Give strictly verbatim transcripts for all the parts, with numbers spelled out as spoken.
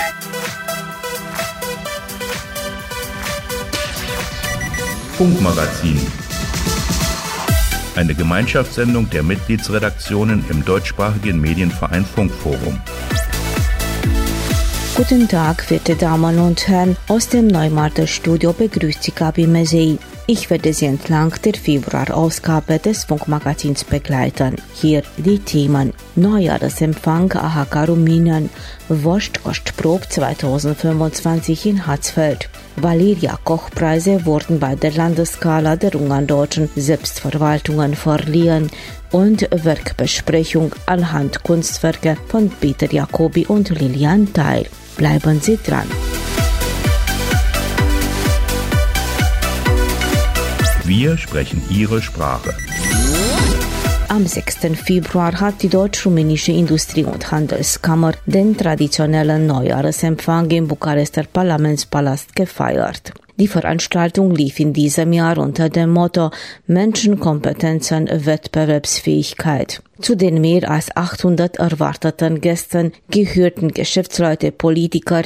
Funkmagazin. Eine Gemeinschaftssendung der Mitgliedsredaktionen im deutschsprachigen Medienverein Funkforum. Guten Tag, verehrte Damen und Herren, aus dem Neumarkter Studio begrüßt Sie Gabi Mesei. Ich werde Sie entlang der Februarausgabe des Funkmagazins begleiten. Hier die Themen: Neujahresempfang A H K Rumänien, Wurstkostprobe zweitausendfünfundzwanzig in Hatzfeld. Valeria-Koch-Preise wurden bei der Landesgala der ungarn-deutschen Selbstverwaltungen verliehen und Werkbesprechung anhand Kunstwerke von Peter Jacobi und Lilian Teil. Bleiben Sie dran. Wir sprechen Ihre Sprache. Am sechsten Februar hat die Deutsch-Rumänische Industrie- und Handelskammer den traditionellen Neujahresempfang im Bukarester Parlamentspalast gefeiert. Die Veranstaltung lief in diesem Jahr unter dem Motto Menschenkompetenzen, Wettbewerbsfähigkeit. Zu den mehr als achthundert erwarteten Gästen gehörten Geschäftsleute, Politiker,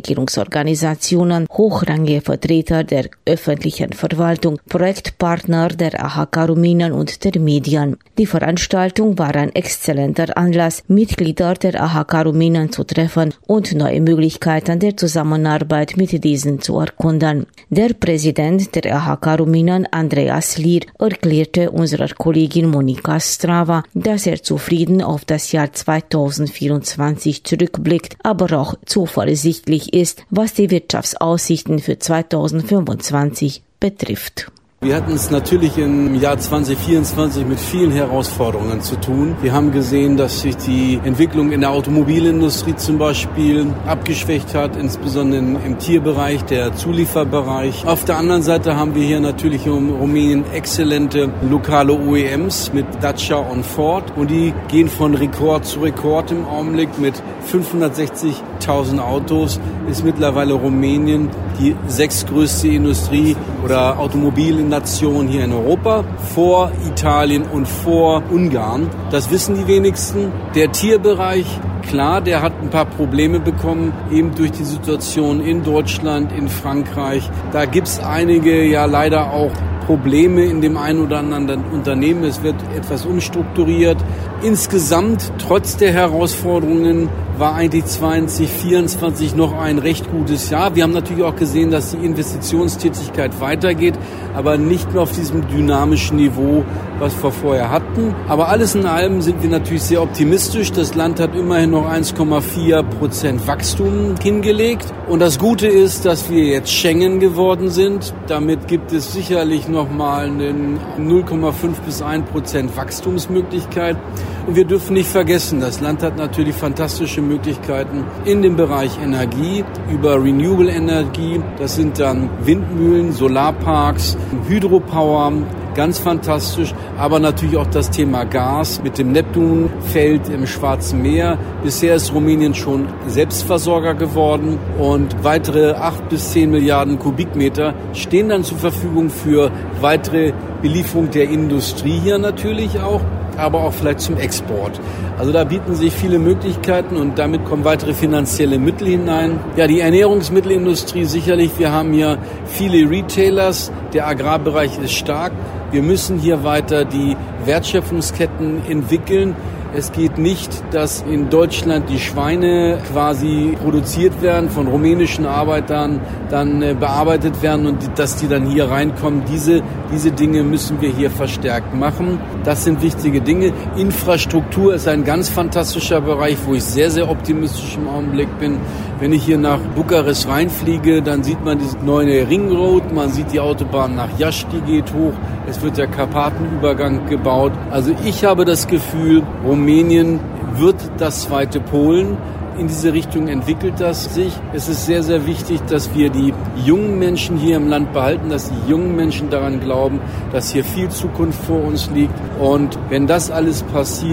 Nichtregierungsorganisationen, hochrangige Vertreter der öffentlichen Verwaltung, Projektpartner der A H K Rumänien und der Medien. Die Veranstaltung war ein exzellenter Anlass, Mitglieder der A H K Rumänien zu treffen und neue Möglichkeiten der Zusammenarbeit mit diesen zu erkunden. Der Präsident der A H K Rumänien, Andreas Lier, erklärte unserer Kollegin Monika Strava, dass er zufrieden auf das Jahr zweitausendvierundzwanzig zurückblickt, aber auch zuversichtlich ist, was die Wirtschaftsaussichten für zweitausendfünfundzwanzig betrifft. Wir hatten es natürlich im Jahr zweitausendvierundzwanzig mit vielen Herausforderungen zu tun. Wir haben gesehen, dass sich die Entwicklung in der Automobilindustrie zum Beispiel abgeschwächt hat, insbesondere im Tierbereich, der Zulieferbereich. Auf der anderen Seite haben wir hier natürlich in Rumänien exzellente lokale O E Ms mit Dacia und Ford. Und die gehen von Rekord zu Rekord im Augenblick. Mit fünfhundertsechzigtausend Autos ist mittlerweile Rumänien die sechstgrößte Industrie- oder Automobilindustrie Nation hier in Europa, vor Italien und vor Ungarn. Das wissen die wenigsten. Der Tierbereich, klar, der hat ein paar Probleme bekommen, eben durch die Situation in Deutschland, in Frankreich. Da gibt es einige ja leider auch Probleme in dem einen oder anderen Unternehmen. Es wird etwas umstrukturiert. Insgesamt, trotz der Herausforderungen, war eigentlich zweitausendvierundzwanzig noch ein recht gutes Jahr. Wir haben natürlich auch gesehen, dass die Investitionstätigkeit weitergeht, aber nicht mehr auf diesem dynamischen Niveau, was wir vorher hatten. Aber alles in allem sind wir natürlich sehr optimistisch. Das Land hat immerhin noch eins Komma vier Prozent Wachstum hingelegt. Und das Gute ist, dass wir jetzt Schengen geworden sind. Damit gibt es sicherlich noch mal eine null Komma fünf bis ein Prozent Wachstumsmöglichkeit. Und wir dürfen nicht vergessen, das Land hat natürlich fantastische Möglichkeiten in dem Bereich Energie, über Renewable Energie. Das sind dann Windmühlen, Solarparks, Hydropower, ganz fantastisch. Aber natürlich auch das Thema Gas mit dem Neptunfeld im Schwarzen Meer. Bisher ist Rumänien schon Selbstversorger geworden und weitere acht bis zehn Milliarden Kubikmeter stehen dann zur Verfügung für weitere Belieferung der Industrie hier natürlich auch, aber auch vielleicht zum Export. Also da bieten sich viele Möglichkeiten und damit kommen weitere finanzielle Mittel hinein. Ja, die Ernährungsmittelindustrie sicherlich. Wir haben hier viele Retailers. Der Agrarbereich ist stark. Wir müssen hier weiter die Wertschöpfungsketten entwickeln. Es geht nicht, dass in Deutschland die Schweine quasi produziert werden, von rumänischen Arbeitern dann äh, bearbeitet werden und die, dass die dann hier reinkommen. Diese, diese Dinge müssen wir hier verstärkt machen. Das sind wichtige Dinge. Infrastruktur ist ein ganz fantastischer Bereich, wo ich sehr, sehr optimistisch im Augenblick bin. Wenn ich hier nach Bukarest reinfliege, dann sieht man diese neue Ringroad, man sieht die Autobahn nach Iași, die geht hoch. Es wird der Karpatenübergang gebaut. Also ich habe das Gefühl, Rumänien wird das zweite Polen. In diese Richtung entwickelt das sich. Es ist sehr, sehr wichtig, dass wir die jungen Menschen hier im Land behalten, dass die jungen Menschen daran glauben, dass hier viel Zukunft vor uns liegt. Und wenn das alles passiert,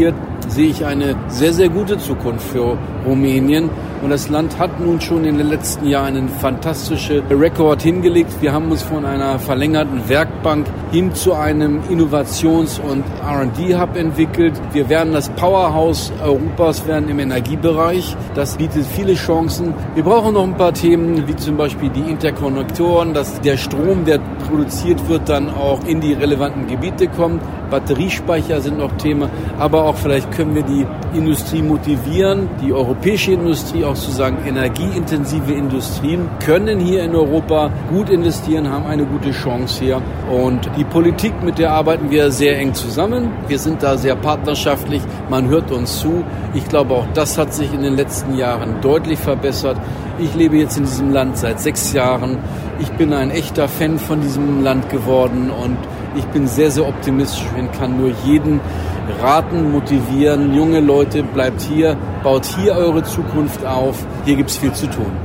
sehe ich eine sehr, sehr gute Zukunft für Rumänien. Und das Land hat nun schon in den letzten Jahren einen fantastischen Rekord hingelegt. Wir haben uns von einer verlängerten Werkbank hin zu einem Innovations- und R und D-Hub entwickelt. Wir werden das Powerhouse Europas werden im Energiebereich. Das bietet viele Chancen. Wir brauchen noch ein paar Themen, wie zum Beispiel die Interkonnektoren, dass der Strom, der produziert wird, dann auch in die relevanten Gebiete kommt. Batteriespeicher sind noch Thema, aber auch vielleicht können wir die Industrie motivieren, die europäische Industrie, auch zu sagen, energieintensive Industrien können hier in Europa gut investieren, haben eine gute Chance hier. Und die Politik, mit der arbeiten wir sehr eng zusammen. Wir sind da sehr partnerschaftlich, man hört uns zu. Ich glaube, auch das hat sich in den letzten Jahren deutlich verbessert. Ich lebe jetzt in diesem Land seit sechs Jahren. Ich bin ein echter Fan von diesem Land geworden und ich bin sehr, sehr optimistisch und kann nur jeden raten, motivieren. Junge Leute, bleibt hier, baut hier eure Zukunft auf. Hier gibt's viel zu tun.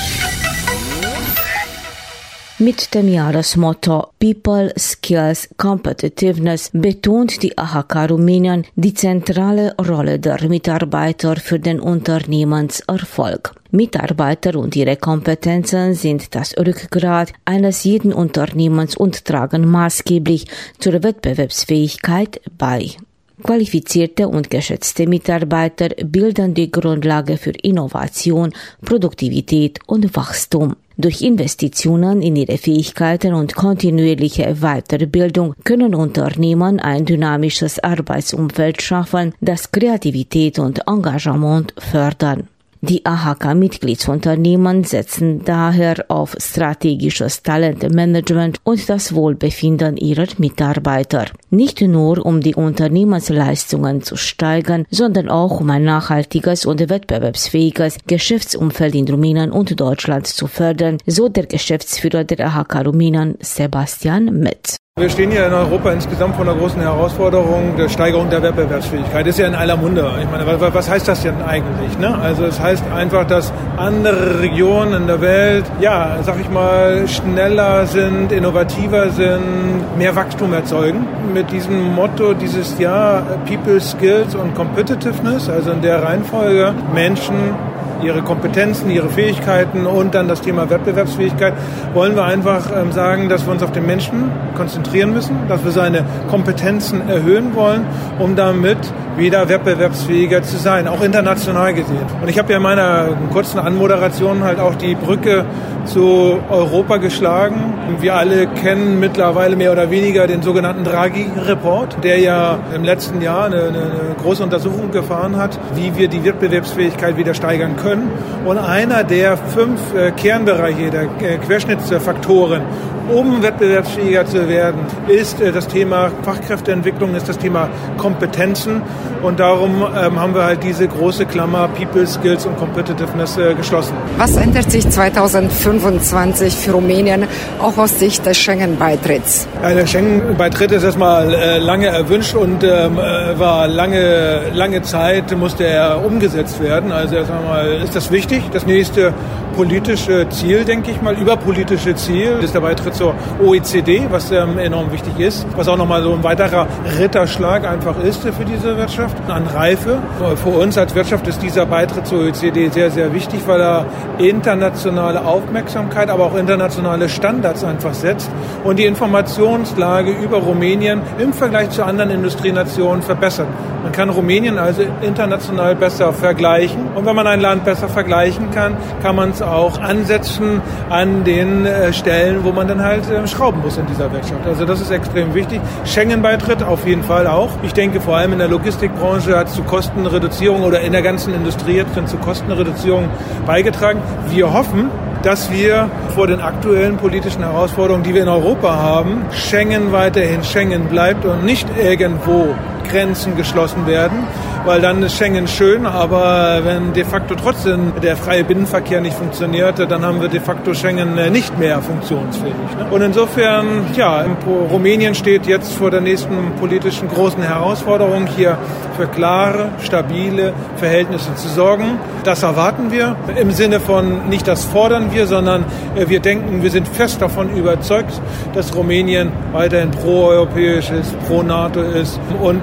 Mit dem Jahresmotto People, Skills, Competitiveness betont die A H K Rumänien die zentrale Rolle der Mitarbeiter für den Unternehmenserfolg. Mitarbeiter und ihre Kompetenzen sind das Rückgrat eines jeden Unternehmens und tragen maßgeblich zur Wettbewerbsfähigkeit bei. Qualifizierte und geschätzte Mitarbeiter bilden die Grundlage für Innovation, Produktivität und Wachstum. Durch Investitionen in ihre Fähigkeiten und kontinuierliche Weiterbildung können Unternehmen ein dynamisches Arbeitsumfeld schaffen, das Kreativität und Engagement fördern. Die A H K-Mitgliedsunternehmen setzen daher auf strategisches Talentmanagement und das Wohlbefinden ihrer Mitarbeiter. Nicht nur um die Unternehmensleistungen zu steigern, sondern auch um ein nachhaltiges und wettbewerbsfähiges Geschäftsumfeld in Rumänien und Deutschland zu fördern, so der Geschäftsführer der A H K Rumänien Sebastian Metz. Wir stehen hier in Europa insgesamt vor einer großen Herausforderung der Steigerung der Wettbewerbsfähigkeit. Das ist ja in aller Munde. Ich meine, was heißt das denn eigentlich? Ne? Also es heißt einfach, dass andere Regionen in der Welt, ja, sag ich mal, schneller sind, innovativer sind, mehr Wachstum erzeugen. Mit diesem Motto dieses Jahr People, Skills und Competitiveness, also in der Reihenfolge Menschen, ihre Kompetenzen, ihre Fähigkeiten und dann das Thema Wettbewerbsfähigkeit, wollen wir einfach ähm, sagen, dass wir uns auf den Menschen konzentrieren müssen, dass wir seine Kompetenzen erhöhen wollen, um damit wieder wettbewerbsfähiger zu sein, auch international gesehen. Und ich habe ja in meiner kurzen Anmoderation halt auch die Brücke zu Europa geschlagen. Wir alle kennen mittlerweile mehr oder weniger den sogenannten Draghi-Report, der ja im letzten Jahr eine, eine große Untersuchung gefahren hat, wie wir die Wettbewerbsfähigkeit wieder steigern können. Und einer der fünf äh, Kernbereiche, der äh, Querschnittsfaktoren, um wettbewerbsfähiger zu werden, ist äh, das Thema Fachkräfteentwicklung, ist das Thema Kompetenzen. Und darum ähm, haben wir halt diese große Klammer People, Skills und Competitiveness äh, geschlossen. Was ändert sich zweitausendfünfundzwanzig für Rumänien, auch aus Sicht des Schengen-Beitritts? Ja, der Schengen-Beitritt ist erstmal äh, lange erwünscht und ähm, war lange, lange Zeit, musste er umgesetzt werden. Also erst einmal ist das wichtig. Das nächste politische Ziel, denke ich mal, überpolitische Ziel, ist der Beitritt zur O E C D, was ähm, enorm wichtig ist, was auch nochmal so ein weiterer Ritterschlag einfach ist für diese Wirtschaft. An Reife. Für uns als Wirtschaft ist dieser Beitritt zur O E C D sehr, sehr wichtig, weil er internationale Aufmerksamkeit, aber auch internationale Standards einfach setzt und die Informationslage über Rumänien im Vergleich zu anderen Industrienationen verbessert. Man kann Rumänien also international besser vergleichen und wenn man ein Land besser vergleichen kann, kann man es auch ansetzen an den äh, Stellen, wo man dann halt äh, schrauben muss in dieser Wirtschaft. Also das ist extrem wichtig. Schengen-Beitritt auf jeden Fall auch. Ich denke vor allem in der Logistikbranche hat es zu Kostenreduzierung oder in der ganzen Industrie hat es zu Kostenreduzierung beigetragen. Wir hoffen, dass wir vor den aktuellen politischen Herausforderungen, die wir in Europa haben, Schengen weiterhin Schengen bleibt und nicht irgendwo Grenzen geschlossen werden, weil dann ist Schengen schön, aber wenn de facto trotzdem der freie Binnenverkehr nicht funktioniert, dann haben wir de facto Schengen nicht mehr funktionsfähig. Und insofern, ja, Rumänien steht jetzt vor der nächsten politischen großen Herausforderung, hier für klare, stabile Verhältnisse zu sorgen. Das erwarten wir im Sinne von, nicht das fordern wir, sondern wir denken, wir sind fest davon überzeugt, dass Rumänien weiterhin pro-europäisch ist, pro-NATO ist und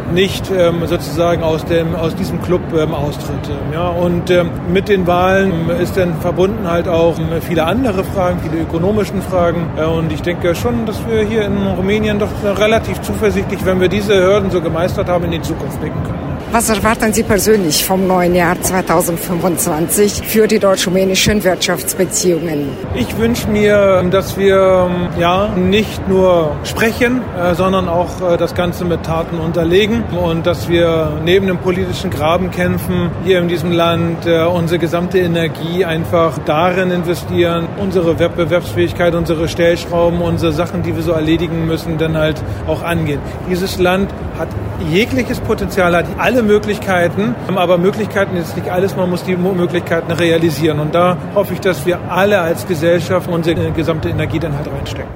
nicht ähm, sozusagen aus dem aus diesem Club ähm, austritt. Ja, und ähm, mit den Wahlen ist dann verbunden halt auch viele andere Fragen, viele ökonomischen Fragen. Äh, und ich denke schon, dass wir hier in Rumänien doch relativ zuversichtlich, wenn wir diese Hürden so gemeistert haben, in die Zukunft blicken können. Was erwarten Sie persönlich vom neuen Jahr zweitausendfünfundzwanzig für die deutsch-rumänischen Wirtschaftsbeziehungen? Ich wünsche mir, dass wir ja nicht nur sprechen, äh, sondern auch äh, das Ganze mit Taten unterlegen und dass wir neben dem politischen Grabenkämpfen hier in diesem Land äh, unsere gesamte Energie einfach darin investieren, unsere Wettbewerbsfähigkeit, unsere Stellschrauben, unsere Sachen, die wir so erledigen müssen, dann halt auch angehen. Dieses Land hat jegliches Potenzial, hat alle Möglichkeiten, aber Möglichkeiten ist nicht alles, man muss die Möglichkeiten realisieren. Und da hoffe ich, dass wir alle als Gesellschaft unsere gesamte Energie dann halt reinstecken.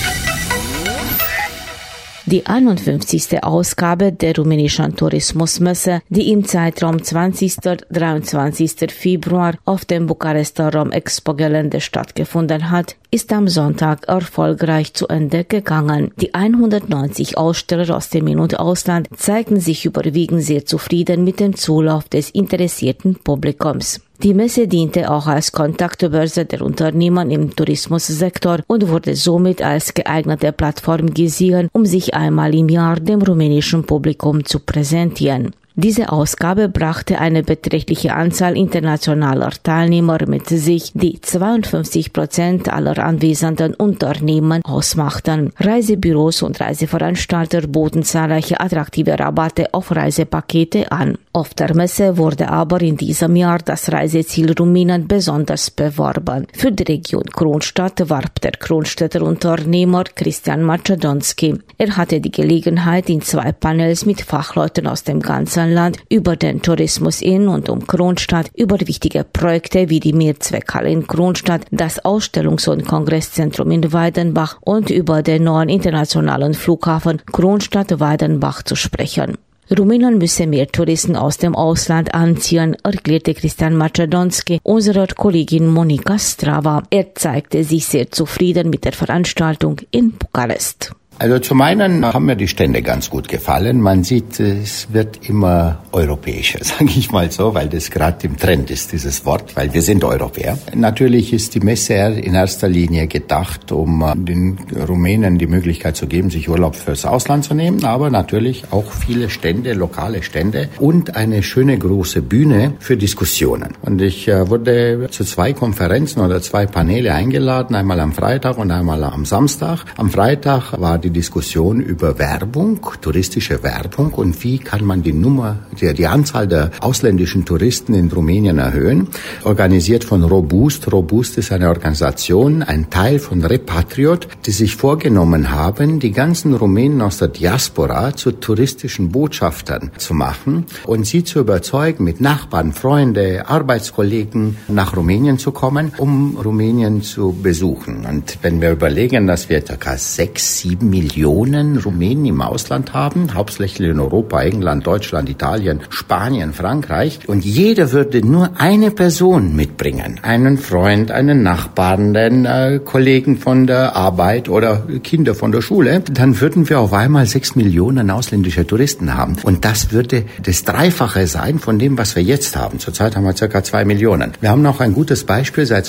Die einundfünfzigste Ausgabe der rumänischen Tourismusmesse, die im Zeitraum zwanzigsten bis dreiundzwanzigsten Februar auf dem Bukarester Rom-Expo-Gelände stattgefunden hat, ist am Sonntag erfolgreich zu Ende gegangen. Die hundertneunzig Aussteller aus dem In- und Ausland zeigten sich überwiegend sehr zufrieden mit dem Zulauf des interessierten Publikums. Die Messe diente auch als Kontaktbörse der Unternehmen im Tourismussektor und wurde somit als geeignete Plattform gesehen, um sich einmal im Jahr dem rumänischen Publikum zu präsentieren. Diese Ausgabe brachte eine beträchtliche Anzahl internationaler Teilnehmer mit sich, die zweiundfünfzig Prozent aller anwesenden Unternehmen ausmachten. Reisebüros und Reiseveranstalter boten zahlreiche attraktive Rabatte auf Reisepakete an. Auf der Messe wurde aber in diesem Jahr das Reiseziel Rumänien besonders beworben. Für die Region Kronstadt warb der Kronstädter Unternehmer Cristian Macedonski. Er hatte die Gelegenheit, in zwei Panels mit Fachleuten aus dem ganzen Land über den Tourismus in und um Kronstadt, über wichtige Projekte wie die Mehrzweckhalle in Kronstadt, das Ausstellungs- und Kongresszentrum in Weidenbach und über den neuen internationalen Flughafen Kronstadt-Weidenbach zu sprechen. Rumänien müsse mehr Touristen aus dem Ausland anziehen, erklärte Cristian Macedonski unserer Kollegin Monica Strava. Er zeigte sich sehr zufrieden mit der Veranstaltung in Bukarest. Also zum einen haben mir die Stände ganz gut gefallen. Man sieht, es wird immer europäischer, sage ich mal so, weil das gerade im Trend ist, dieses Wort, weil wir sind Europäer. Natürlich ist die Messe in erster Linie gedacht, um den Rumänen die Möglichkeit zu geben, sich Urlaub fürs Ausland zu nehmen, aber natürlich auch viele Stände, lokale Stände und eine schöne große Bühne für Diskussionen. Und ich wurde zu zwei Konferenzen oder zwei Paneele eingeladen, einmal am Freitag und einmal am Samstag. Am Freitag war die Diskussion über Werbung, touristische Werbung und wie kann man die Nummer, die, die Anzahl der ausländischen Touristen in Rumänien erhöhen. Organisiert von Robust. Robust ist eine Organisation, ein Teil von Repatriot, die sich vorgenommen haben, die ganzen Rumänen aus der Diaspora zu touristischen Botschaftern zu machen und sie zu überzeugen, mit Nachbarn, Freunde, Arbeitskollegen nach Rumänien zu kommen, um Rumänien zu besuchen. Und wenn wir überlegen, dass wir ca. sechs, sieben Millionen Rumänen im Ausland haben, hauptsächlich in Europa, England, Deutschland, Italien, Spanien, Frankreich. Und jeder würde nur eine Person mitbringen. Einen Freund, einen Nachbarn, einen äh, Kollegen von der Arbeit oder Kinder von der Schule. Dann würden wir auf einmal sechs Millionen ausländische Touristen haben. Und das würde das Dreifache sein von dem, was wir jetzt haben. Zurzeit haben wir circa zwei Millionen. Wir haben noch ein gutes Beispiel. Seit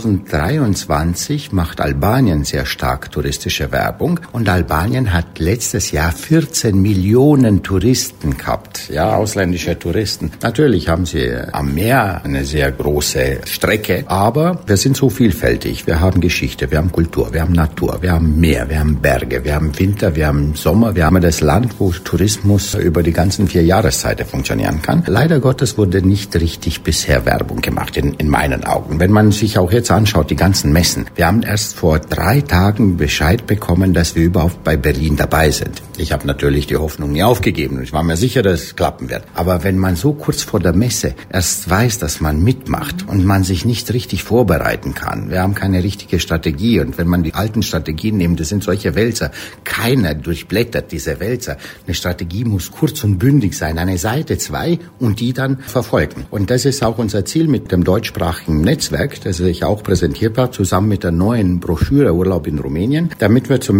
zweitausenddreiundzwanzig macht Albanien sehr stark touristische Werbung. Und Albanien hat letztes Jahr vierzehn Millionen Touristen gehabt, ja, ausländische Touristen. Natürlich haben sie am Meer eine sehr große Strecke, aber wir sind so vielfältig. Wir haben Geschichte, wir haben Kultur, wir haben Natur, wir haben Meer, wir haben Berge, wir haben Winter, wir haben Sommer, wir haben das Land, wo Tourismus über die ganzen vier Jahreszeiten funktionieren kann. Leider Gottes wurde nicht richtig bisher Werbung gemacht, in, in meinen Augen. Wenn man sich auch jetzt anschaut, die ganzen Messen. Wir haben erst vor drei Tagen Bescheid bekommen, dass wir überhaupt bei Berlin dabei sind. Ich habe natürlich die Hoffnung nie aufgegeben. Ich war mir sicher, dass es klappen wird. Aber wenn man so kurz vor der Messe erst weiß, dass man mitmacht und man sich nicht richtig vorbereiten kann, wir haben keine richtige Strategie. Und wenn man die alten Strategien nimmt, das sind solche Wälzer. Keiner durchblättert diese Wälzer. Eine Strategie muss kurz und bündig sein. Eine Seite, zwei und die dann verfolgen. Und das ist auch unser Ziel mit dem deutschsprachigen Netzwerk, das ich auch präsentiert habe, zusammen mit der neuen Broschüre Urlaub in Rumänien, damit wir zumindest die Sprache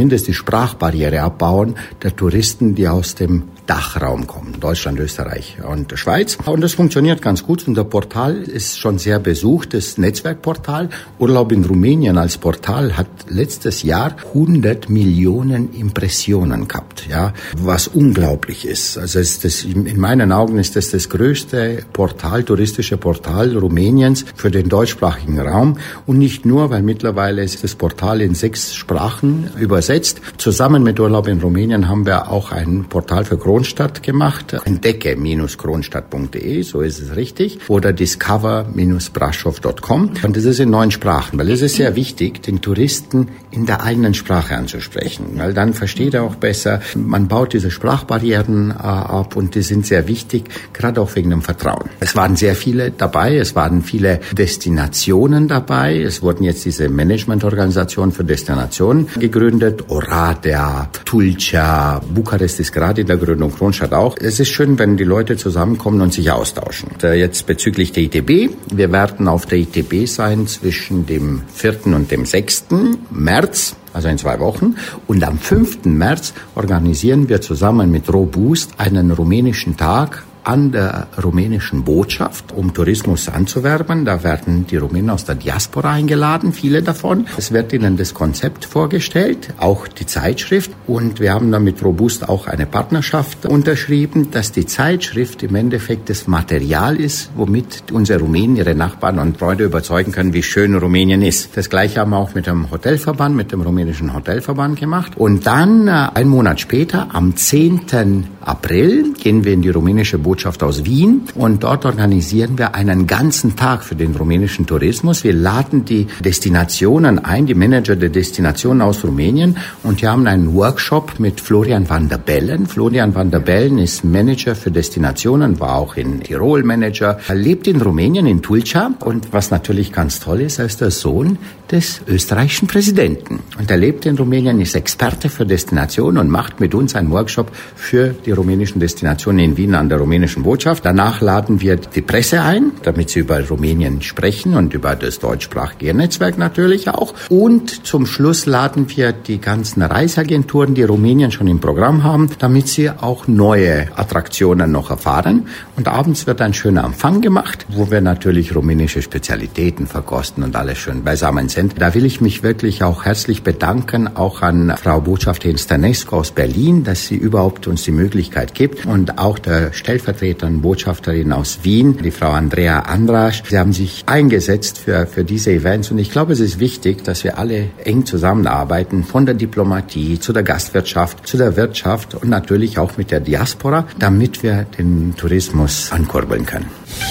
Sprachbarriere abbauen der Touristen, die aus dem Dachraum kommen, Deutschland, Österreich und Schweiz. Und das funktioniert ganz gut. Unser Portal ist schon sehr besucht, das Netzwerkportal. Urlaub in Rumänien als Portal hat letztes Jahr hundert Millionen Impressionen gehabt, ja, was unglaublich ist. Also ist das, in meinen Augen ist das das größte Portal, touristische Portal Rumäniens für den deutschsprachigen Raum. Und nicht nur, weil mittlerweile ist das Portal in sechs Sprachen übersetzt. Zusammen mit Urlaub in Rumänien haben wir auch ein Portal für Kronstadt gemacht, entdecke Bindestrich kronstadt punkt de, so ist es richtig, oder discover Bindestrich brasov punkt com. Und das ist in neun Sprachen, weil es ist sehr wichtig, den Touristen in der eigenen Sprache anzusprechen, weil dann versteht er auch besser, man baut diese Sprachbarrieren äh, ab und die sind sehr wichtig, gerade auch wegen dem Vertrauen. Es waren sehr viele dabei, es waren viele Destinationen dabei, es wurden jetzt diese Managementorganisationen für Destinationen gegründet, Oradea, Tulcea, Bukarest ist gerade in der Gründung, Kronstadt auch. Es ist schön, wenn die Leute zusammenkommen und sich austauschen. Jetzt bezüglich der I T B. Wir werden auf der I T B sein zwischen dem vierten und dem sechsten März. Also in zwei Wochen. Und am fünften März organisieren wir zusammen mit Robust einen rumänischen Tag an der rumänischen Botschaft, um Tourismus anzuwerben. Da werden die Rumänen aus der Diaspora eingeladen, viele davon. Es wird ihnen das Konzept vorgestellt, auch die Zeitschrift. Und wir haben dann mit Robust auch eine Partnerschaft unterschrieben, dass die Zeitschrift im Endeffekt das Material ist, womit unsere Rumänen ihre Nachbarn und Freunde überzeugen können, wie schön Rumänien ist. Das Gleiche haben wir auch mit dem Hotelverband, mit dem rumänischen Hotelverband gemacht. Und dann, äh, einen Monat später, am zehnten April, gehen wir in die rumänische Botschaft aus Wien und dort organisieren wir einen ganzen Tag für den rumänischen Tourismus. Wir laden die Destinationen ein, die Manager der Destinationen aus Rumänien, und wir haben einen Workshop mit Florian van der Bellen. Florian van der Bellen ist Manager für Destinationen, war auch in Tirol Manager, er lebt in Rumänien, in Tulcea, und was natürlich ganz toll ist, er ist der Sohn des österreichischen Präsidenten. Und er lebt in Rumänien, ist Experte für Destinationen und macht mit uns einen Workshop für die rumänischen Destinationen in Wien an der rumänischen Botschaft. Danach laden wir die Presse ein, damit sie über Rumänien sprechen und über das deutschsprachige Netzwerk natürlich auch. Und zum Schluss laden wir die ganzen Reiseagenturen, die Rumänien schon im Programm haben, damit sie auch neue Attraktionen noch erfahren. Und abends wird ein schöner Empfang gemacht, wo wir natürlich rumänische Spezialitäten verkosten und alles schön beisammen sind. Da will ich mich wirklich auch herzlich bedanken, auch an Frau Botschafterin Stănescu aus Berlin, dass sie überhaupt uns die Möglichkeit gibt, und auch der stellvertretenden Botschafterin aus Wien, die Frau Andrea Andrasch. Sie haben sich eingesetzt für, für diese Events, und ich glaube, es ist wichtig, dass wir alle eng zusammenarbeiten, von der Diplomatie zu der Gastwirtschaft, zu der Wirtschaft und natürlich auch mit der Diaspora, damit wir den Tourismus ankurbeln können.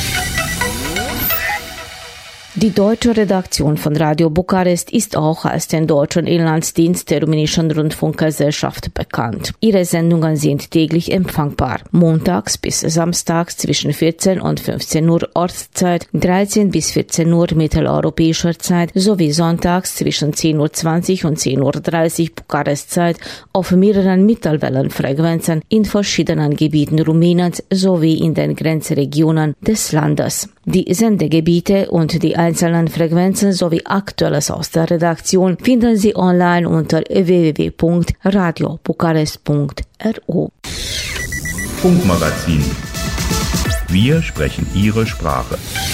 Die deutsche Redaktion von Radio Bukarest ist auch als den deutschen Inlandsdienst der rumänischen Rundfunkgesellschaft bekannt. Ihre Sendungen sind täglich empfangbar. Montags bis samstags zwischen vierzehn und fünfzehn Uhr Ortszeit, dreizehn bis vierzehn Uhr mitteleuropäischer Zeit sowie sonntags zwischen zehn Uhr zwanzig und zehn Uhr dreißig Bukarestzeit auf mehreren Mittelwellenfrequenzen in verschiedenen Gebieten Rumäniens sowie in den Grenzregionen des Landes. Die Sendegebiete und die einzelnen Frequenzen sowie Aktuelles aus der Redaktion finden Sie online unter w w w punkt radio bukarest punkt r o. Funkmagazin. Wir sprechen Ihre Sprache.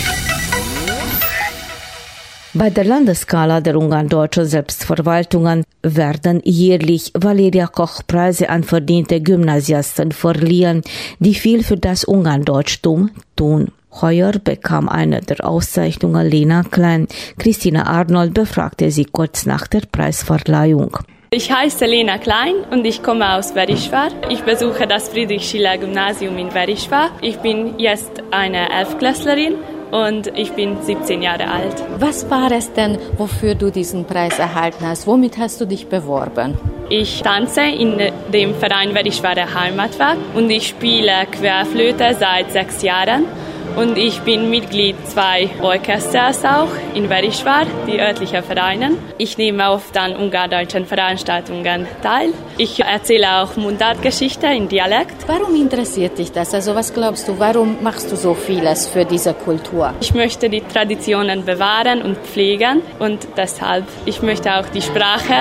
Bei der Landesskala der ungarn-deutschen Selbstverwaltungen werden jährlich Valeria-Koch-Preise an verdiente Gymnasiasten verliehen, die viel für das Ungarndeutschtum tun. Heuer bekam eine der Auszeichnungen Lena Klein. Christina Arnold befragte sie kurz nach der Preisverleihung. Ich heiße Lena Klein und ich komme aus Verisvar. Ich besuche das Friedrich-Schiller-Gymnasium in Verisvar. Ich bin jetzt eine Elftklässlerin und ich bin siebzehn Jahre alt. Was war es denn, wofür du diesen Preis erhalten hast? Womit hast du dich beworben? Ich tanze in dem Verein Verisvarer Heimatwerk und ich spiele Querflöte seit sechs Jahren. Und ich bin Mitglied zwei Orchesters auch in Verisvar, die örtlichen Vereinen. Ich nehme oft an ungardeutschen Veranstaltungen teil. Ich erzähle auch Mundartgeschichte in Dialekt. Warum interessiert dich das? Also was glaubst du, warum machst du so vieles für diese Kultur? Ich möchte die Traditionen bewahren und pflegen und deshalb, ich möchte auch die Sprache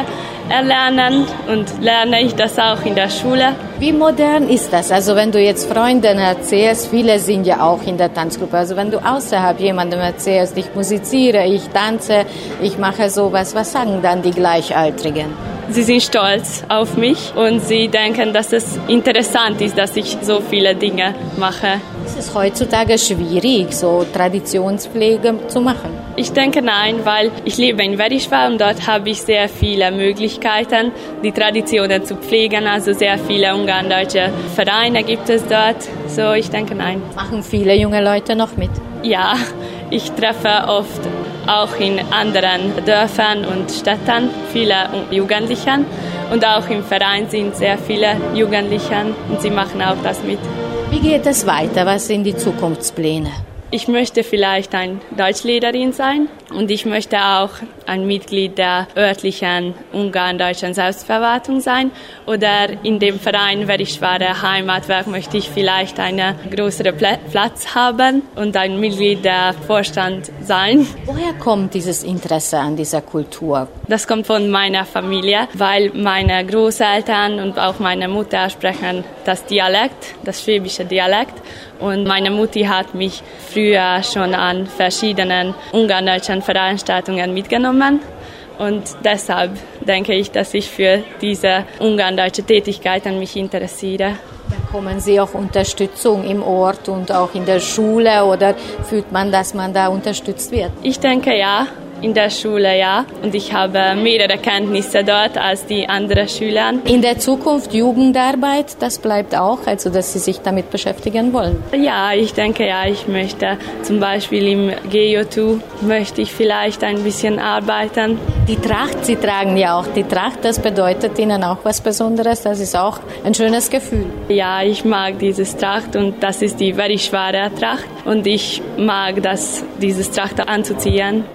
erlernen und lerne ich das auch in der Schule. Wie modern ist das? Also wenn du jetzt Freunden erzählst, viele sind ja auch in der Tanzgruppe, also wenn du außerhalb jemandem erzählst, ich musiziere, ich tanze, ich mache sowas, was sagen dann die Gleichaltrigen? Sie sind stolz auf mich und sie denken, dass es interessant ist, dass ich so viele Dinge mache. Ist es heutzutage schwierig, so Traditionspflege zu machen? Ich denke nein, weil ich lebe in Verisvar und dort habe ich sehr viele Möglichkeiten, die Traditionen zu pflegen. Also sehr viele ungarndeutsche Vereine gibt es dort. So, ich denke nein. Machen viele junge Leute noch mit? Ja, ich treffe oft auch in anderen Dörfern und Städten viele Jugendliche. Und auch im Verein sind sehr viele Jugendliche und sie machen auch das mit. Wie geht es weiter? Was sind die Zukunftspläne? Ich möchte vielleicht eine Deutschlehrerin sein und ich möchte auch ein Mitglied der örtlichen ungarn-deutschen Selbstverwaltung sein. Oder in dem Verein Verisvar Heimatwerk möchte ich vielleicht einen größeren Platz haben und ein Mitglied der Vorstand sein. Woher kommt dieses Interesse an dieser Kultur? Das kommt von meiner Familie, weil meine Großeltern und auch meine Mutter sprechen das Dialekt, das schwäbische Dialekt. Und meine Mutti hat mich früher schon an verschiedenen ungarn-deutschen Veranstaltungen mitgenommen. Und deshalb denke ich, dass ich für diese ungarn-deutsche Tätigkeiten mich interessiere. Bekommen Sie auch Unterstützung im Ort und auch in der Schule oder fühlt man, dass man da unterstützt wird? Ich denke ja. In der Schule, ja. Und ich habe mehrere Kenntnisse dort als die anderen Schüler. In der Zukunft Jugendarbeit, das bleibt auch, also dass Sie sich damit beschäftigen wollen? Ja, ich denke ja, ich möchte zum Beispiel im G J U möchte ich vielleicht ein bisschen arbeiten. Die Tracht, Sie tragen ja auch die Tracht, das bedeutet Ihnen auch was Besonderes, das ist auch ein schönes Gefühl. Ja, ich mag dieses Tracht und das ist die Verisvar Tracht und ich mag das, dieses Tracht anzuziehen.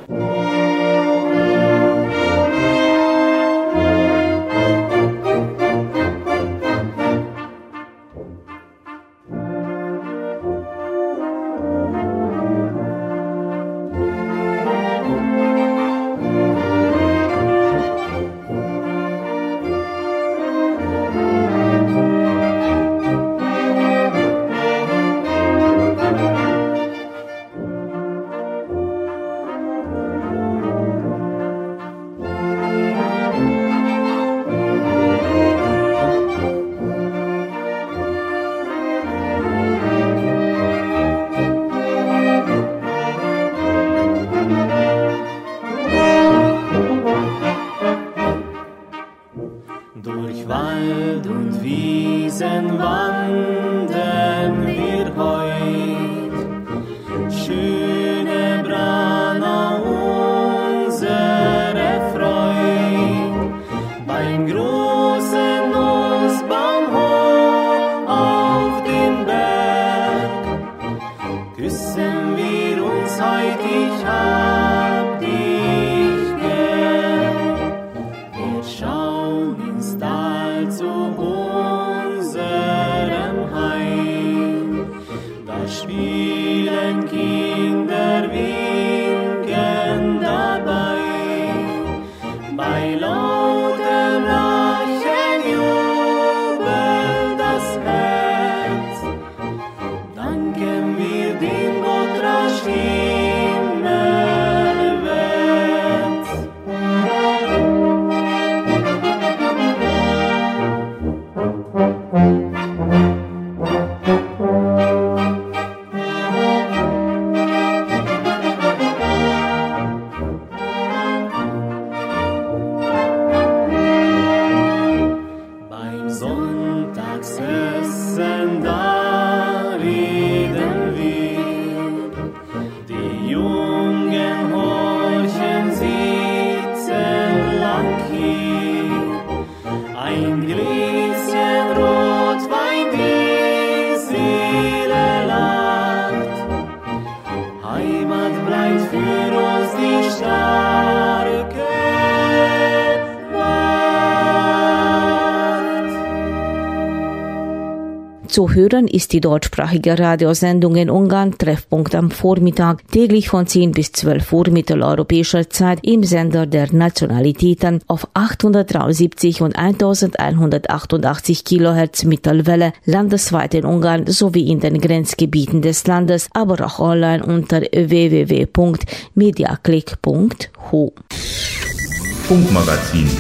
Zu hören ist die deutschsprachige Radiosendung in Ungarn Treffpunkt am Vormittag, täglich von zehn bis zwölf Uhr mitteleuropäischer Zeit im Sender der Nationalitäten auf achthundertdreiundsiebzig und eintausendeinhundertachtundachtzig Kilohertz Mittelwelle, landesweit in Ungarn sowie in den Grenzgebieten des Landes, aber auch online unter w w w punkt mediaclick punkt h u. Funkmagazin.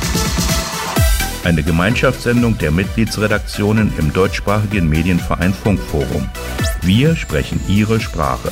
Eine Gemeinschaftssendung der Mitgliedsredaktionen im deutschsprachigen Medienverein Funkforum. Wir sprechen Ihre Sprache.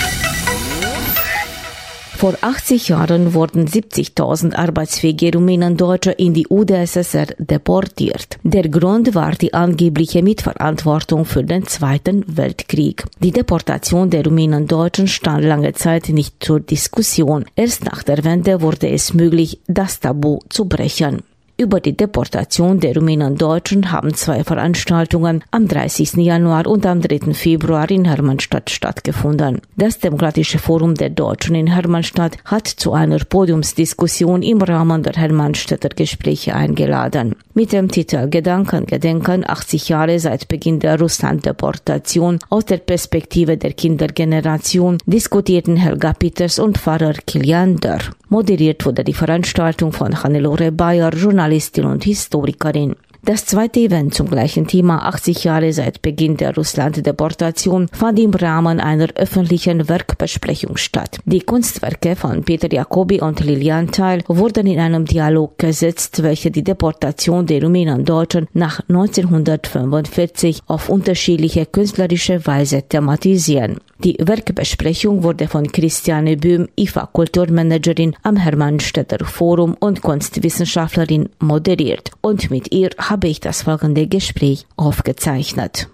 Vor achtzig Jahren wurden siebzigtausend arbeitsfähige Rumänendeutsche in die U d S S R deportiert. Der Grund war die angebliche Mitverantwortung für den Zweiten Weltkrieg. Die Deportation der Rumänendeutschen stand lange Zeit nicht zur Diskussion. Erst nach der Wende wurde es möglich, das Tabu zu brechen. Über die Deportation der Rumänendeutschen haben zwei Veranstaltungen am dreißigsten Januar und am dritten Februar in Hermannstadt stattgefunden. Das Demokratische Forum der Deutschen in Hermannstadt hat zu einer Podiumsdiskussion im Rahmen der Hermannstädter Gespräche eingeladen. Mit dem Titel Gedanken gedenken, achtzig Jahre seit Beginn der Russland-Deportation aus der Perspektive der Kindergeneration diskutierten Helga Peters und Pfarrer Kilian Dörr. Moderiert wurde die Veranstaltung von Hannelore Bayer, Journalistin und Historikerin. Das zweite Event zum gleichen Thema, achtzig Jahre seit Beginn der Russland-Deportation, fand im Rahmen einer öffentlichen Werkbesprechung statt. Die Kunstwerke von Peter Jacobi und Lilian Theil wurden in einem Dialog gesetzt, welcher die Deportation der Rumänendeutschen nach neunzehnhundertfünfundvierzig auf unterschiedliche künstlerische Weise thematisieren. Die Werkbesprechung wurde von Christiane Böhm, I F A-Kulturmanagerin am Hermannstädter Forum und Kunstwissenschaftlerin, moderiert. Und mit ihr habe ich das folgende Gespräch aufgezeichnet.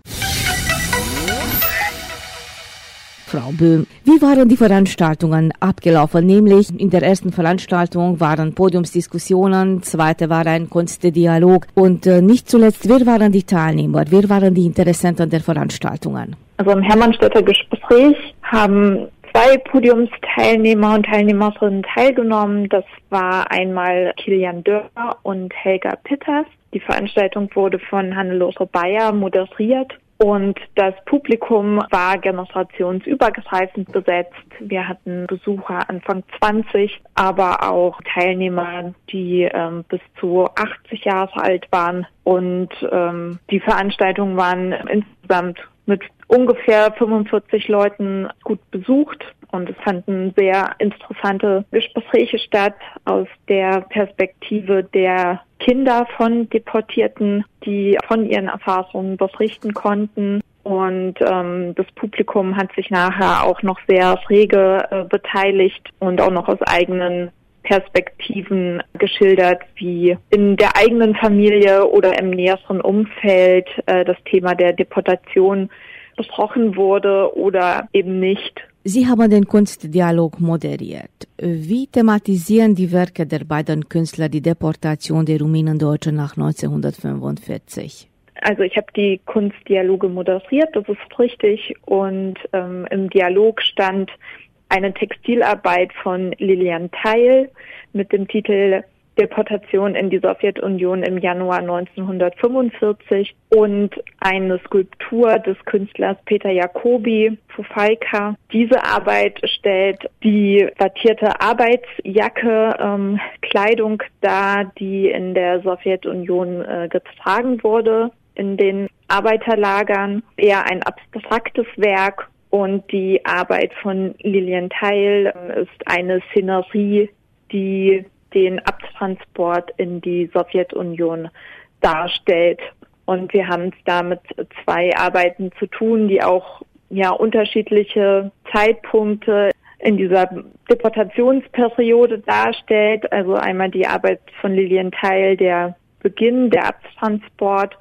Frau Böhm, wie waren die Veranstaltungen abgelaufen? Nämlich in der ersten Veranstaltung waren Podiumsdiskussionen, zweite war ein Kunstdialog und äh, nicht zuletzt, wer waren die Teilnehmer, wer waren die Interessenten der Veranstaltungen? Also im Hermannstädter Gespräch haben zwei Podiumsteilnehmer und Teilnehmerinnen teilgenommen. Das war einmal Kilian Dörr und Helga Peters. Die Veranstaltung wurde von Hannelore Bayer moderiert. Und das Publikum war generationsübergreifend besetzt. Wir hatten Besucher Anfang zwanzig, aber auch Teilnehmer, die ähm, bis zu achtzig Jahre alt waren. Und ähm, die Veranstaltungen waren insgesamt mit ungefähr fünfundvierzig Leuten gut besucht. Und es fanden sehr interessante Gespräche statt aus der Perspektive der Kinder von Deportierten, die von ihren Erfahrungen berichten konnten. Und ähm, das Publikum hat sich nachher auch noch sehr rege äh, beteiligt und auch noch aus eigenen Perspektiven geschildert, wie in der eigenen Familie oder im näheren Umfeld äh, das Thema der Deportation besprochen wurde oder eben nicht. Sie haben den Kunstdialog moderiert. Wie thematisieren die Werke der beiden Künstler die Deportation der Rumänendeutschen nach neunzehnhundertfünfundvierzig? Also ich habe die Kunstdialoge moderiert, das ist richtig. Und ähm, im Dialog stand eine Textilarbeit von Lilian Theil mit dem Titel Deportation in die Sowjetunion im Januar neunzehnhundertfünfundvierzig und eine Skulptur des Künstlers Peter Jacobi, Pfufajka. Diese Arbeit stellt die wattierte Arbeitsjacke, ähm, Kleidung dar, die in der Sowjetunion äh, getragen wurde in den Arbeiterlagern. Eher ein abstraktes Werk. Und die Arbeit von Lilian Theil äh, ist eine Szenerie, die den Abtransport in die Sowjetunion darstellt. Und wir haben es da mit zwei Arbeiten zu tun, die auch ja unterschiedliche Zeitpunkte in dieser Deportationsperiode darstellt. Also einmal die Arbeit von Lilian Theil, der Beginn, der Abtransport,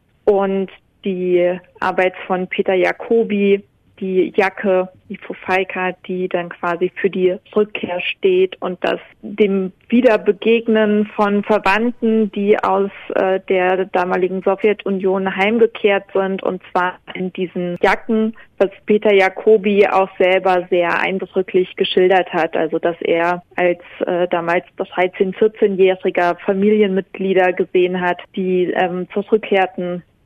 und die Arbeit von Peter Jacobi, die Jacke, die Pfufajka, die dann quasi für die Rückkehr steht und das dem Wiederbegegnen von Verwandten, die aus äh, der damaligen Sowjetunion heimgekehrt sind, und zwar in diesen Jacken, was Peter Jacobi auch selber sehr eindrücklich geschildert hat. Also dass er als äh, damals dreizehn-, vierzehnjähriger Familienmitglieder gesehen hat, die ähm, zurückkehrten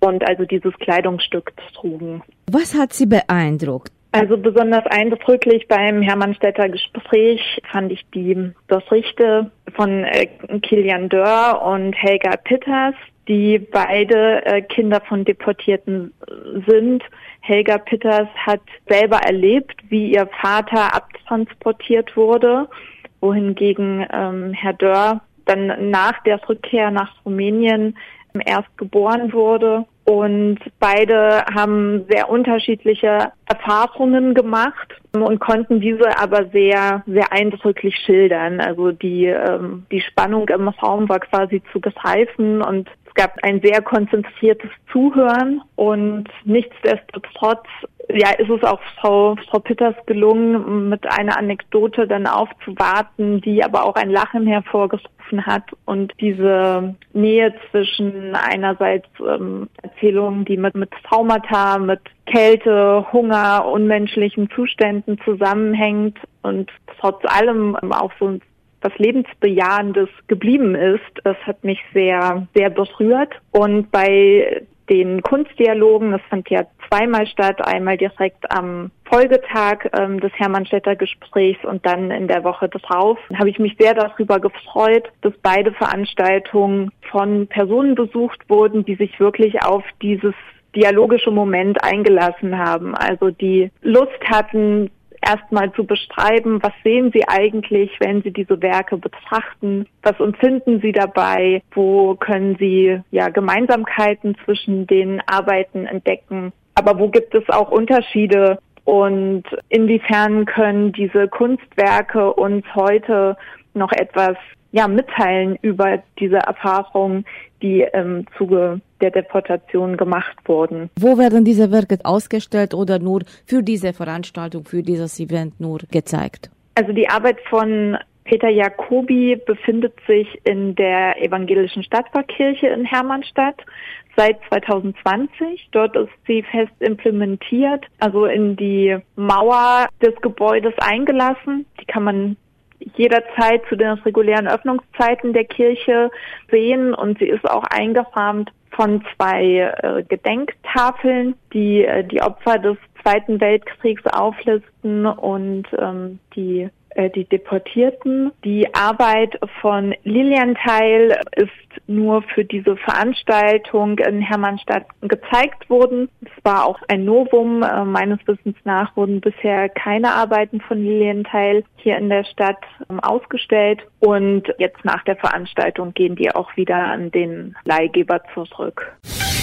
und also dieses Kleidungsstück trugen. Was hat Sie beeindruckt? Also besonders eindrücklich beim Hermannstädter Gespräch fand ich die Berichte von äh, Kilian Dörr und Helga Pitters, die beide äh, Kinder von Deportierten sind. Helga Pitters hat selber erlebt, wie ihr Vater abtransportiert wurde, wohingegen ähm, Herr Dörr dann nach der Rückkehr nach Rumänien erst geboren wurde. Und beide haben sehr unterschiedliche Erfahrungen gemacht und konnten diese aber sehr, sehr eindrücklich schildern. Also die, ähm, die Spannung im Raum war quasi zu greifen und es gab ein sehr konzentriertes Zuhören und nichtsdestotrotz, ja, ist es auch Frau, Frau Pitters gelungen, mit einer Anekdote dann aufzuwarten, die aber auch ein Lachen hervorgerufen hat und diese Nähe zwischen einerseits ähm, Erzählungen, die mit, mit Traumata, mit Kälte, Hunger, unmenschlichen Zuständen zusammenhängt und trotz allem auch so was Lebensbejahendes geblieben ist. Das hat mich sehr, sehr berührt. Und bei den Kunstdialogen, das fand ja zweimal statt, einmal direkt am Folgetag ähm, des Hermannstädter Gesprächs und dann in der Woche drauf, habe ich mich sehr darüber gefreut, dass beide Veranstaltungen von Personen besucht wurden, die sich wirklich auf dieses dialogische Moment eingelassen haben, also die Lust hatten, erstmal zu beschreiben, was sehen Sie eigentlich, wenn Sie diese Werke betrachten? Was empfinden Sie dabei? Wo können Sie ja Gemeinsamkeiten zwischen den Arbeiten entdecken? Aber wo gibt es auch Unterschiede? Und inwiefern können diese Kunstwerke uns heute noch etwas ja mitteilen über diese Erfahrungen, die im Zuge der Deportation gemacht wurden? Wo werden diese Werke ausgestellt oder nur für diese Veranstaltung, für dieses Event nur gezeigt? Also die Arbeit von Peter Jacobi befindet sich in der Evangelischen Stadtpfarrkirche in Hermannstadt seit zwanzig zwanzig. Dort ist sie fest implementiert, also in die Mauer des Gebäudes eingelassen. Die kann man jederzeit zu den regulären Öffnungszeiten der Kirche sehen und sie ist auch eingerahmt von zwei äh, Gedenktafeln, die äh, die Opfer des Zweiten Weltkriegs auflisten und ähm, die äh, die Deportierten. Die Arbeit von Lilienthal ist nur für diese Veranstaltung in Hermannstadt gezeigt worden. Es war auch ein Novum. Äh, meines Wissens nach wurden bisher keine Arbeiten von Lilienthal hier in der Stadt ähm, ausgestellt. Und jetzt nach der Veranstaltung gehen die auch wieder an den Leihgeber zurück.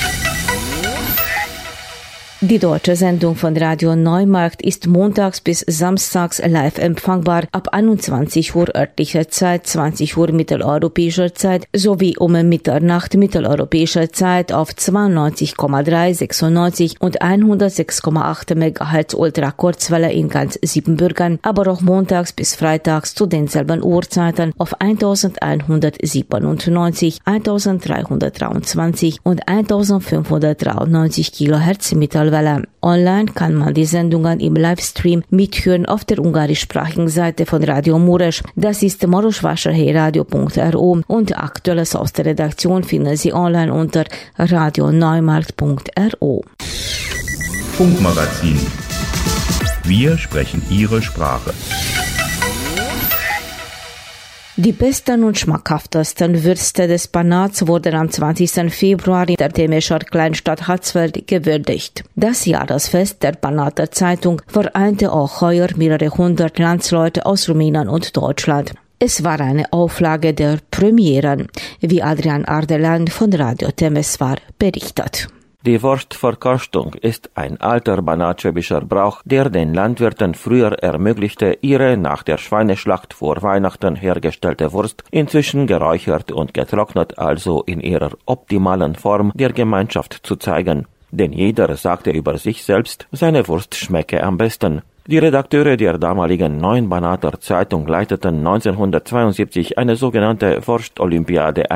Die deutsche Sendung von Radio Neumarkt ist montags bis samstags live empfangbar ab einundzwanzig Uhr örtlicher Zeit, zwanzig Uhr mitteleuropäischer Zeit sowie um Mitternacht mitteleuropäischer Zeit auf zweiundneunzig Komma drei, sechsundneunzig und hundertsechs Komma acht Megahertz Ultrakurzwelle in ganz Siebenbürgen, aber auch montags bis freitags zu denselben Uhrzeiten auf elfhundertsiebenundneunzig, eintausenddreihundertdreiundzwanzig und eintausendfünfhundertdreiundneunzig Kilohertz Mittelwelle. Online kann man die Sendungen im Livestream mithören auf der ungarischsprachigen Seite von Radio Mureș. Das ist marosvásárhelyradio punkt ro und Aktuelles aus der Redaktion finden Sie online unter radioneumarkt punkt ro. Funkmagazin. Wir sprechen Ihre Sprache. Die besten und schmackhaftesten Würste des Banats wurden am zwanzigsten Februar in der Temescher Kleinstadt Hatzfeld gewürdigt. Das Jahresfest der Banater Zeitung vereinte auch heuer mehrere hundert Landsleute aus Rumänien und Deutschland. Es war eine Auflage der Premieren, wie Adrian Ardeland von Radio Temesvar berichtet. Die Wurstverkostung ist ein alter banatschwäbischer Brauch, der den Landwirten früher ermöglichte, ihre nach der Schweineschlacht vor Weihnachten hergestellte Wurst inzwischen geräuchert und getrocknet, also in ihrer optimalen Form der Gemeinschaft zu zeigen. Denn jeder sagte über sich selbst, seine Wurst schmecke am besten. Die Redakteure der damaligen Neuen Banater Zeitung leiteten neunzehnhundertzweiundsiebzig eine sogenannte Wurstolympiade ein.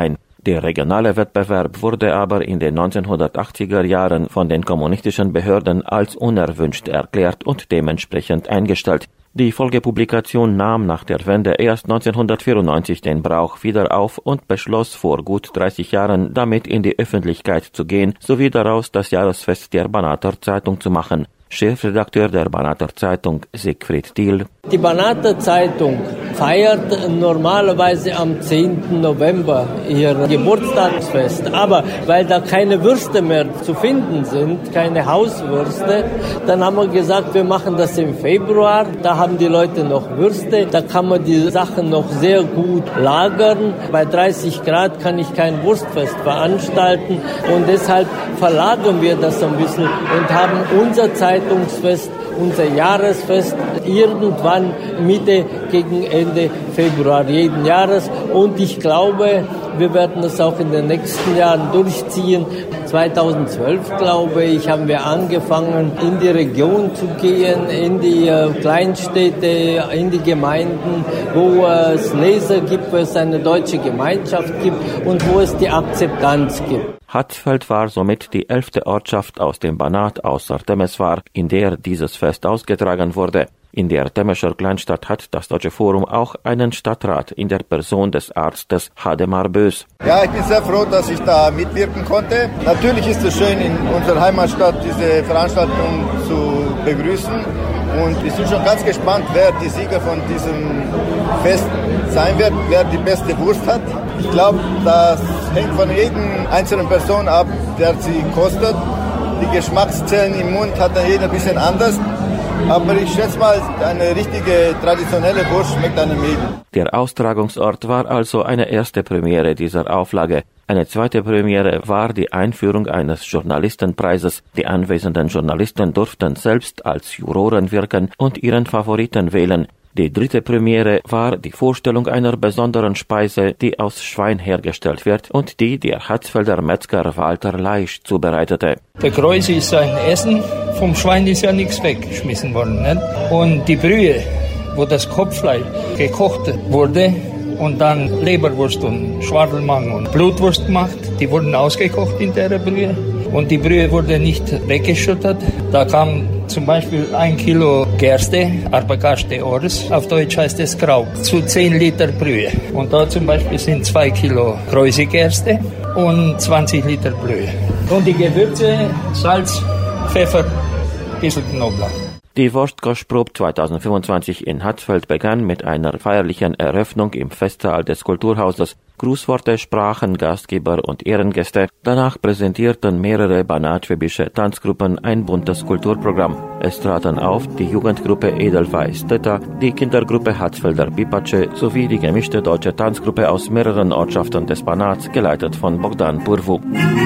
Der regionale Wettbewerb wurde aber in den neunzehnhundertachtziger Jahren von den kommunistischen Behörden als unerwünscht erklärt und dementsprechend eingestellt. Die Folgepublikation nahm nach der Wende erst neunzehnhundertvierundneunzig den Brauch wieder auf und beschloss vor gut dreißig Jahren damit in die Öffentlichkeit zu gehen, sowie daraus das Jahresfest der Banater Zeitung zu machen. Chefredakteur der Banater Zeitung Siegfried Thiel. Die Banater Zeitung feiert normalerweise am zehnten November ihr Geburtstagsfest. Aber weil da keine Würste mehr zu finden sind, keine Hauswürste, dann haben wir gesagt, wir machen das im Februar. Da haben die Leute noch Würste, da kann man die Sachen noch sehr gut lagern. Bei dreißig Grad kann ich kein Wurstfest veranstalten und deshalb verlagern wir das ein bisschen und haben unser Zeitungsfest, unser Jahresfest irgendwann Mitte gegen Ende Februar jeden Jahres. Und ich glaube, wir werden das auch in den nächsten Jahren durchziehen. zweitausendzwölf, glaube ich, haben wir angefangen, in die Region zu gehen, in die äh, Kleinstädte, in die Gemeinden, wo es Leser gibt, wo es eine deutsche Gemeinschaft gibt und wo es die Akzeptanz gibt. Hatzfeld war somit die elfte Ortschaft aus dem Banat außer Temeswar, in der dieses Fest ausgetragen wurde. In der Temescher Kleinstadt hat das Deutsche Forum auch einen Stadtrat in der Person des Arztes Hademar Bös. Ja, ich bin sehr froh, dass ich da mitwirken konnte. Natürlich ist es schön, in unserer Heimatstadt diese Veranstaltung zu begrüßen. Und wir sind schon ganz gespannt, wer die Sieger von diesem Fest sein wird, wer die beste Wurst hat. Ich glaube, das hängt von jedem einzelnen Person ab, der sie kostet. Die Geschmackszellen im Mund hat dann jeder ein bisschen anders. Aber ich schätze mal, eine richtige traditionelle Wurst schmeckt einem jeden. Der Austragungsort war also eine erste Premiere dieser Auflage. Eine zweite Premiere war die Einführung eines Journalistenpreises. Die anwesenden Journalisten durften selbst als Juroren wirken und ihren Favoriten wählen. Die dritte Premiere war die Vorstellung einer besonderen Speise, die aus Schwein hergestellt wird und die der Hatzfelder Metzger Walter Leisch zubereitete. Der Kräuse ist ein Essen, vom Schwein ist ja nichts weggeschmissen worden. Nicht? Und die Brühe, wo das Kopffleisch gekocht wurde und dann Leberwurst und Schwadelmagen und Blutwurst gemacht, die wurden ausgekocht in der Brühe. Und die Brühe wurde nicht weggeschüttet. Da kam zum Beispiel ein Kilo Gerste, Arbagaste Ors, auf Deutsch heißt es Grau, zu zehn Liter Brühe. Und da zum Beispiel sind zwei Kilo Kräusegerste und zwanzig Liter Brühe. Und die Gewürze, Salz, Pfeffer, ein bisschen Knoblauch. Die Wurstkostprobe zweitausendfünfundzwanzig in Hatzfeld begann mit einer feierlichen Eröffnung im Festsaal des Kulturhauses. Grußworte sprachen Gastgeber und Ehrengäste. Danach präsentierten mehrere banatschwäbische Tanzgruppen ein buntes Kulturprogramm. Es traten auf die Jugendgruppe Edelweiß Teta, die Kindergruppe Hatzfelder Pipace sowie die gemischte deutsche Tanzgruppe aus mehreren Ortschaften des Banats, geleitet von Bogdan Purvu.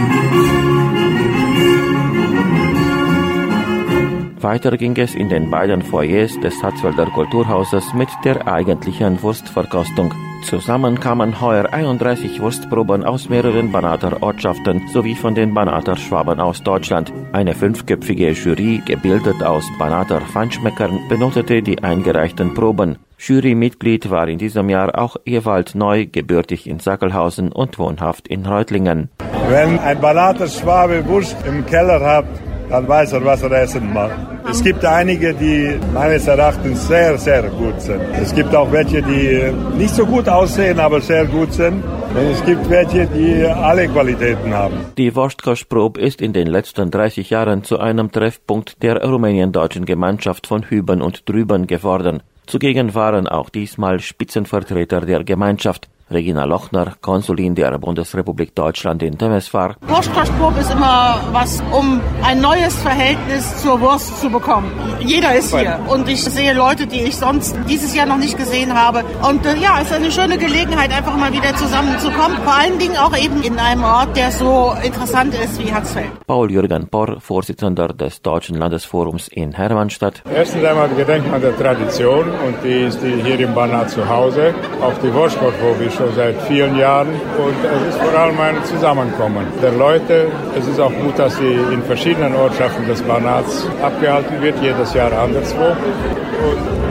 Weiter ging es in den beiden Foyers des Hatzfelder Kulturhauses mit der eigentlichen Wurstverkostung. Zusammen kamen heuer einunddreißig Wurstproben aus mehreren Banater Ortschaften sowie von den Banater Schwaben aus Deutschland. Eine fünfköpfige Jury, gebildet aus Banater Feinschmeckern, benotete die eingereichten Proben. Jurymitglied war in diesem Jahr auch Ewald Neu, gebürtig in Sackelhausen und wohnhaft in Reutlingen. Wenn ein Banater Schwabe Wurst im Keller hat, dann weiß er, was er essen mag. Es gibt einige, die meines Erachtens sehr, sehr gut sind. Es gibt auch welche, die nicht so gut aussehen, aber sehr gut sind. Und es gibt welche, die alle Qualitäten haben. Die Wurstkostprobe ist in den letzten dreißig Jahren zu einem Treffpunkt der rumäniendeutschen Gemeinschaft von Hüben und Drüben geworden. Zugegen waren auch diesmal Spitzenvertreter der Gemeinschaft. Regina Lochner, Konsulin der Bundesrepublik Deutschland in Temeswar. Wurstkostprobe ist immer was, um ein neues Verhältnis zur Wurst zu bekommen. Jeder ist hier und ich sehe Leute, die ich sonst dieses Jahr noch nicht gesehen habe. Und äh, ja, es ist eine schöne Gelegenheit, einfach mal wieder zusammenzukommen. Vor allen Dingen auch eben in einem Ort, der so interessant ist wie Hatzfeld. Paul-Jürgen Porr, Vorsitzender des Deutschen Landesforums in Hermannstadt. Erstens einmal gedenkt man der Tradition und die ist die hier im Banat zu Hause. Auch die Wurstkostprobe ist schon seit vielen Jahren und es ist vor allem ein Zusammenkommen der Leute. Es ist auch gut, dass sie in verschiedenen Ortschaften des Banats abgehalten wird, jedes Jahr anderswo. Und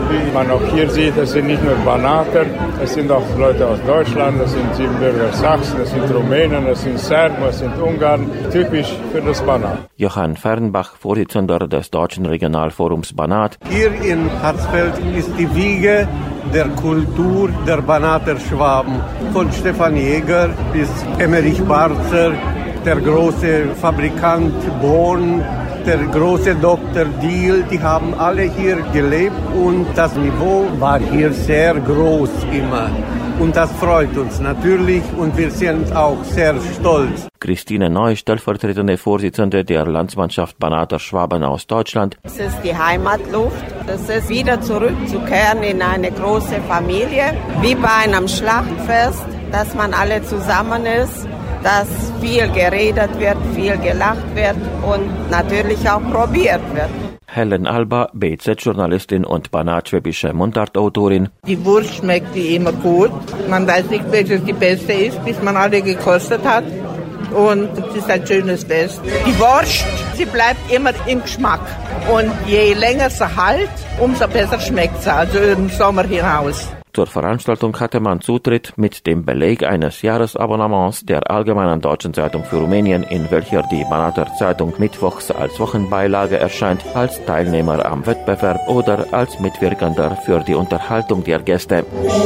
Wie man auch hier sieht, es sind nicht nur Banater, es sind auch Leute aus Deutschland, es sind Siebenbürger Sachsen, es sind Rumänen, es sind Serben, es sind Ungarn, typisch für das Banat. Johann Fernbach, Vorsitzender des Deutschen Regionalforums Banat. Hier in Hatzfeld ist die Wiege der Kultur der Banater Schwaben, von Stefan Jäger bis Emmerich Barzer, der große Fabrikant Born, der große Doktor Diehl, die haben alle hier gelebt und das Niveau war hier sehr groß immer. Und das freut uns natürlich und wir sind auch sehr stolz. Christine Neu, stellvertretende Vorsitzende der Landsmannschaft Banater Schwaben aus Deutschland. Es ist die Heimatluft, es ist wieder zurückzukehren in eine große Familie, wie bei einem Schlachtfest, dass man alle zusammen ist, dass viel geredet wird, viel gelacht wird und natürlich auch probiert wird. Helen Alba, B Z-Journalistin und banatschwäbische Mundartautorin. Die Wurst schmeckt wie immer gut. Man weiß nicht, welches die beste ist, bis man alle gekostet hat. Und es ist ein schönes Fest. Die Wurst, sie bleibt immer im Geschmack. Und je länger sie halt, umso besser schmeckt sie, also im Sommer hinaus. Zur Veranstaltung hatte man Zutritt mit dem Beleg eines Jahresabonnements der Allgemeinen Deutschen Zeitung für Rumänien, in welcher die Banater Zeitung mittwochs als Wochenbeilage erscheint, als Teilnehmer am Wettbewerb oder als Mitwirkender für die Unterhaltung der Gäste.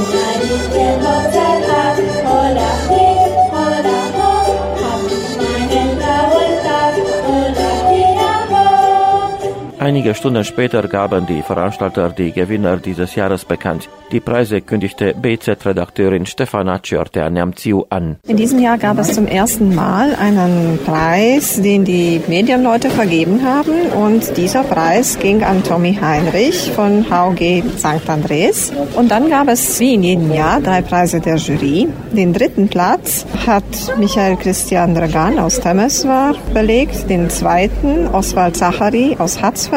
Einige Stunden später gaben die Veranstalter die Gewinner dieses Jahres bekannt. Die Preise kündigte B Z-Redakteurin Stefana Ciortea-Neamțiu an. In diesem Jahr gab es zum ersten Mal einen Preis, den die Medienleute vergeben haben. Und dieser Preis ging an Tommy Heinrich von H O G Sankt Andres. Und dann gab es, wie in jedem Jahr, drei Preise der Jury. Den dritten Platz hat Michael Christian Dragan aus Temeswar belegt, den zweiten Oswald Zachary aus Hatzfeld.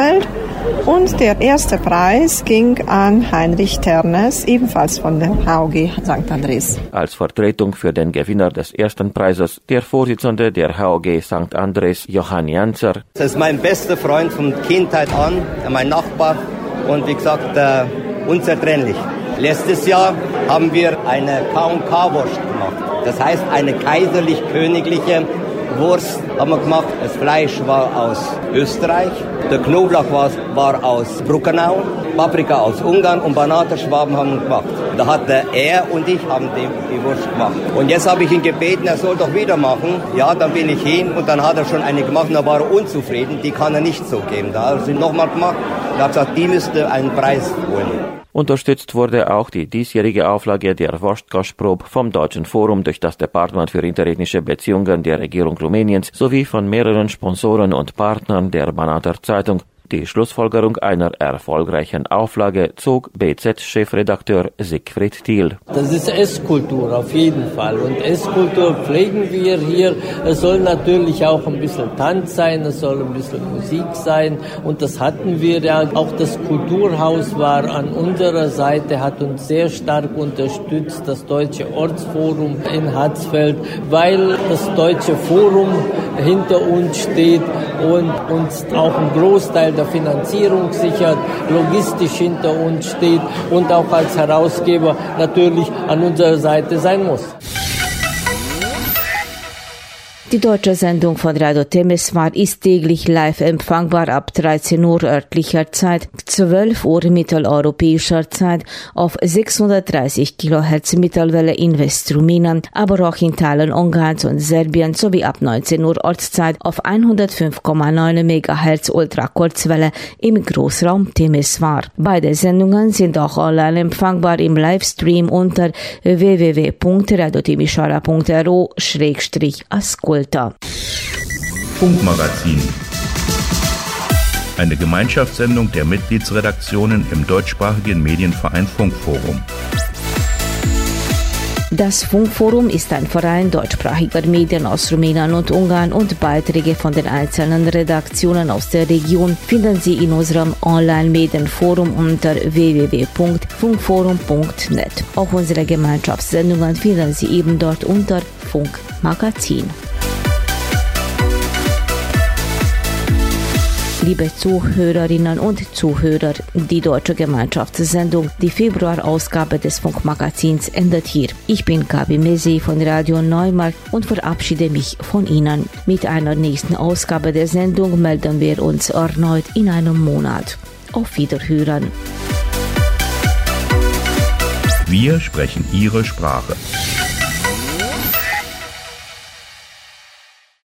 Und der erste Preis ging an Heinrich Ternes, ebenfalls von der H O G Sankt Andres. Als Vertretung für den Gewinner des ersten Preises der Vorsitzende der H O G Sankt Andres, Johann Janzer. Das ist mein bester Freund von Kindheit an, mein Nachbar und wie gesagt, äh, unzertrennlich. Letztes Jahr haben wir eine K und K-Wurst gemacht. Das heißt eine kaiserlich-königliche Wurst haben wir gemacht. Das Fleisch war aus Österreich, der Knoblauch war, war aus Bruckenau, Paprika aus Ungarn und Banater Schwaben haben wir gemacht. Da hat er und ich haben die, die Wurst gemacht. Und jetzt habe ich ihn gebeten, er soll doch wieder machen. Ja, dann bin ich hin und dann hat er schon eine gemacht und da war er unzufrieden. Die kann er nicht so geben. Da hat er sie nochmal gemacht und hat gesagt, die müsste einen Preis holen. Unterstützt wurde auch die diesjährige Auflage der Wurstkostprobe vom Deutschen Forum durch das Departement für interethnische Beziehungen der Regierung Rumäniens sowie von mehreren Sponsoren und Partnern der Banater Zeitung. Die Schlussfolgerung einer erfolgreichen Auflage zog B Z-Chefredakteur Siegfried Thiel. Das ist Esskultur auf jeden Fall und Esskultur pflegen wir hier. Es soll natürlich auch ein bisschen Tanz sein, es soll ein bisschen Musik sein und das hatten wir ja. Auch das Kulturhaus war an unserer Seite, hat uns sehr stark unterstützt, das Deutsche Ortsforum in Hatzfeld, weil das Deutsche Forum hinter uns steht und uns auch einen Großteil der Finanzierung sichert, logistisch hinter uns steht und auch als Herausgeber natürlich an unserer Seite sein muss. Die deutsche Sendung von Radio Temeswar ist täglich live empfangbar ab dreizehn Uhr örtlicher Zeit, zwölf Uhr mitteleuropäischer Zeit auf sechshundertdreißig Kilohertz Mittelwelle in Westrumänien, aber auch in Teilen Ungarns und Serbien sowie ab neunzehn Uhr Ortszeit auf hundertfünf Komma neun Megahertz Ultrakurzwelle im Großraum Temeswar. Beide Sendungen sind auch online empfangbar im Livestream unter w w w punkt radio timisoara punkt r o schrägstrich ascolta. Funkmagazin. Eine Gemeinschaftssendung der Mitgliedsredaktionen im deutschsprachigen Medienverein Funkforum. Das Funkforum ist ein Verein deutschsprachiger Medien aus Rumänien und Ungarn und Beiträge von den einzelnen Redaktionen aus der Region finden Sie in unserem Online-Medienforum unter w w w punkt funkforum punkt net. Auch unsere Gemeinschaftssendungen finden Sie eben dort unter Funkmagazin. Liebe Zuhörerinnen und Zuhörer, die Deutsche Gemeinschaftssendung, die Februarausgabe des Funkmagazins endet hier. Ich bin Gabi Mesi von Radio Neumarkt und verabschiede mich von Ihnen. Mit einer nächsten Ausgabe der Sendung melden wir uns erneut in einem Monat. Auf Wiederhören. Wir sprechen Ihre Sprache.